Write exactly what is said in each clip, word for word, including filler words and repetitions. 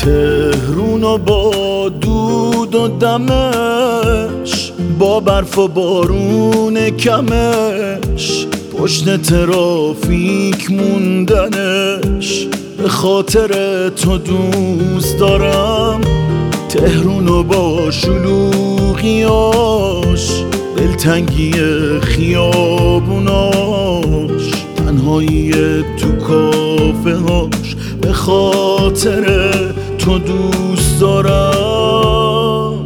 تهرون و با دود و دمش، با برف و بارون کمش، پشت ترافیک موندنش، به خاطر تو دوست دارم تهرون و با شلوغیاش، دلتنگی خیابوناش، تنهایی تو کافه هاش، به خاطر تو دوست دارم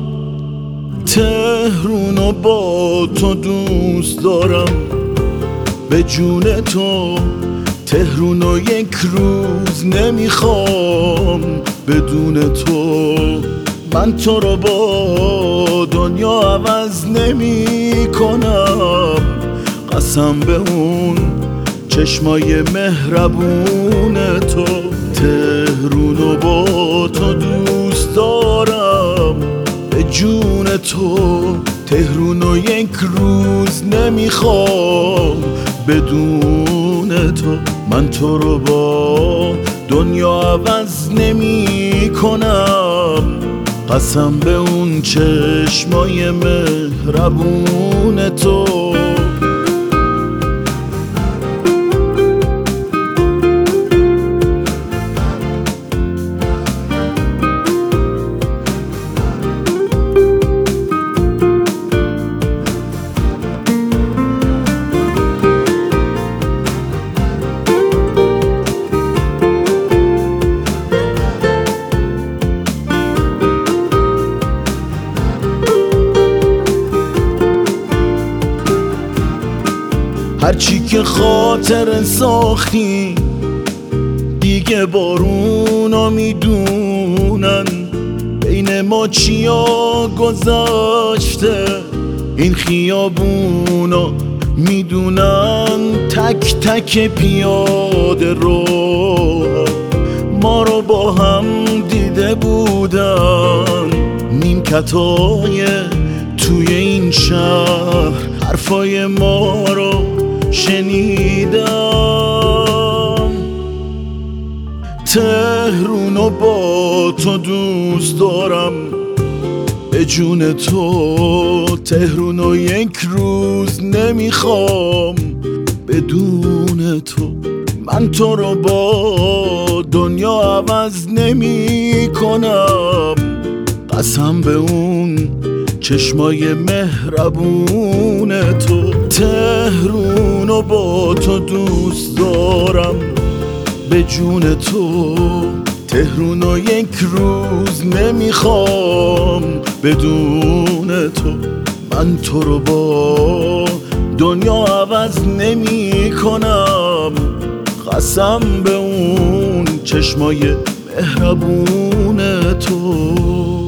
تهرون و با تو دوست دارم به جون تو. تهرون و یک روز نمیخوام بدون تو، من تو رو با دنیا عوض نمی کنم، قسم به اون چشمای مهربون تو. تهرون و با تو دوست دارم به جون تو، تهرون و یک روز نمیخوام بدون تو، من تو رو با دنیا عوض نمی کنم، قسم به اون چشمای مهربون تو. هرچی که خاطر ساختی دیگه بارونا میدونن، بین ما چیا گذاشته این خیابونا میدونن، تک تک پیاده رو ما رو با هم دیده بودن، نیمکتای توی این شهر حرفای ما رو شنیدم. تهرون و با تو دوست دارم به جون تو، تهرون و یک روز نمیخوام بدون تو، من تو رو با دنیا عوض نمی کنم، قسم به اون چشمای مهربون تو. تهرون و با تو دوست دارم به جون تو، تهرون و یک روز نمیخوام بدون تو، من تو رو با دنیا عوض نمی کنم، قسم به اون چشمای مهربون تو.